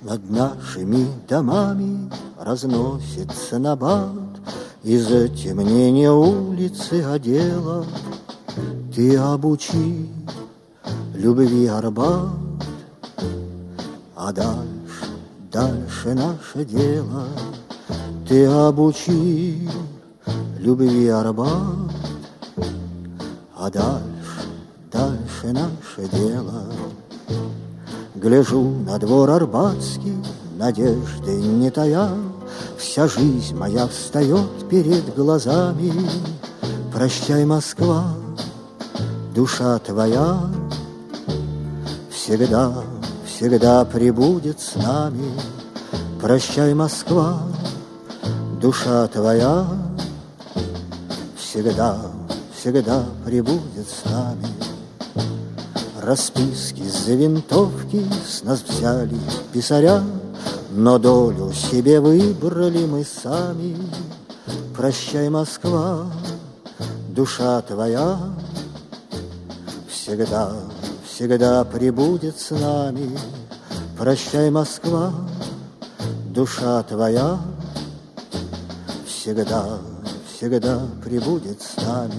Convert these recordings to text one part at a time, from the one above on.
Над нашими домами разносится набат из темнения улицы одела. Ты обучи любви Арбат, а дальше наше дело. Ты обучи любви Арбат, а дальше наше дело. Гляжу на двор арбатский, надежды не тая, вся жизнь моя встает перед глазами. Прощай, Москва, душа твоя всегда пребудет с нами. Прощай, Москва, душа твоя всегда пребудет с нами. Расписки за винтовки с нас взяли писаря, но долю себе выбрали мы сами. Прощай, Москва, душа твоя всегда пребудет с нами. Прощай, Москва, душа твоя всегда пребудет с нами.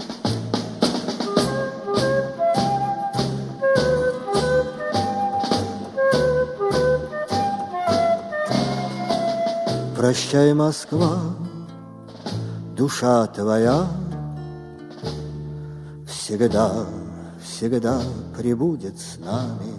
Прощай, Москва, душа твоя всегда пребудет с нами.